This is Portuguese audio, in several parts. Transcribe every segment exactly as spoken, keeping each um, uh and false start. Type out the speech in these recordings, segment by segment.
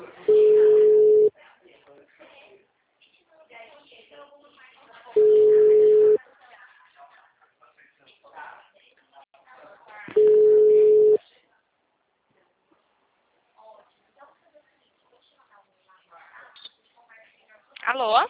Alô?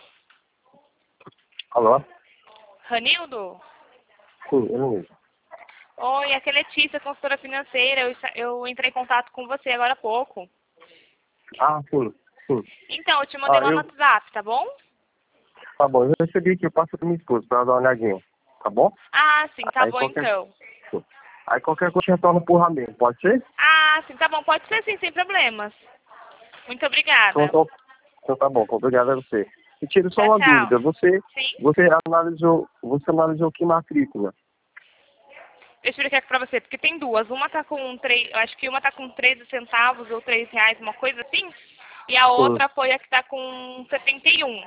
Alô? Ranildo? Sim, eu mesmo. Oi, aqui é Letícia, consultora financeira. Eu, eu entrei em contato com você agora há pouco. Ah, sim, sim. Então, eu te mandei Ah, lá no eu... WhatsApp, tá bom? Tá bom, eu recebi aqui, eu passo pra minha esposa pra ela dar uma olhadinha, tá bom? Ah, sim, tá Aí bom qualquer... então. Sim. Aí qualquer coisa retorna por Ramiro, pode ser? Ah, sim, tá bom. Pode ser sim, sem problemas. Muito Então, obrigada. então, então tá bom, obrigado a você. E tira só Tchau, uma tchau. dúvida, você, Sim? você analisou, você analisou que matrícula? Deixa eu ver aqui pra você, porque tem duas. Uma tá com três, eu acho que uma tá com treze centavos ou três reais, uma coisa assim. E a Sim, outra foi a que tá com setenta e um.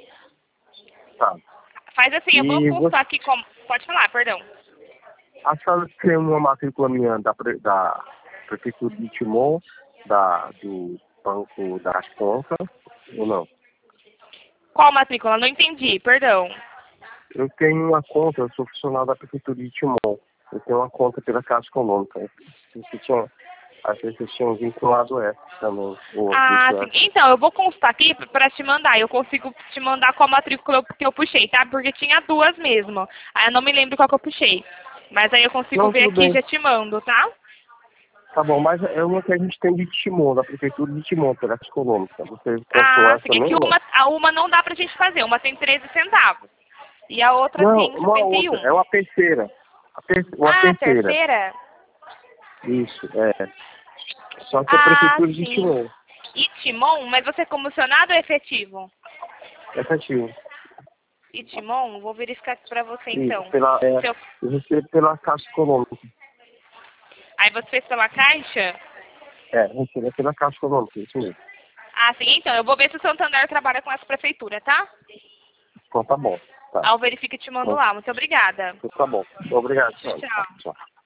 tá. Faz assim, eu vou E você, postar aqui como... Pode falar, perdão. a senhora tem uma matrícula minha da, pre- da Prefeitura de Timon, da, do Banco das Contas, ou não? Qual matrícula? Não entendi, perdão. Eu tenho uma conta, eu sou funcionário da Prefeitura de Timon. Eu tenho uma conta pela Caixa Econômica. Você tinha, acho que vocês tinham vinculado essa também. Ou, Ah, deixa eu sim. achar. Então, eu vou constar aqui para te mandar. Eu consigo te mandar qual matrícula que eu puxei, tá? Porque tinha duas mesmo. Aí eu não me lembro qual que eu puxei. Mas aí eu consigo Não, ver tudo aqui e bem. já te mando, tá? Tá bom, mas é uma que a gente tem de Timon, da Prefeitura de Timon, pela Caixa Econômica. Você postou Ah, essa sim. É também que ou não? uma, a uma não dá pra gente fazer. Uma tem treze centavos. E a outra Não, tem uma setenta e outra. um. É uma terceira. A ter, uma Ah, terceira. terceira? Isso, é. Só que é Ah, Prefeitura de sim. Timon. E Timon? Mas você é comissionado ou efetivo? Efetivo. E Timon? Vou verificar aqui pra você Isso, então. pela, é, Se eu- eu recebo pela Caixa Econômica. Aí você fez pela caixa? É, recebo pela Caixa Econômica, isso mesmo. Ah, sim, então. Eu vou ver se o Santander trabalha com essa prefeitura, tá? Então tá bom. Tá. Ao verifica e te mando Então, lá. Muito obrigada. tá bom. Obrigado, Tchau, senhora. Tá, tchau. tchau.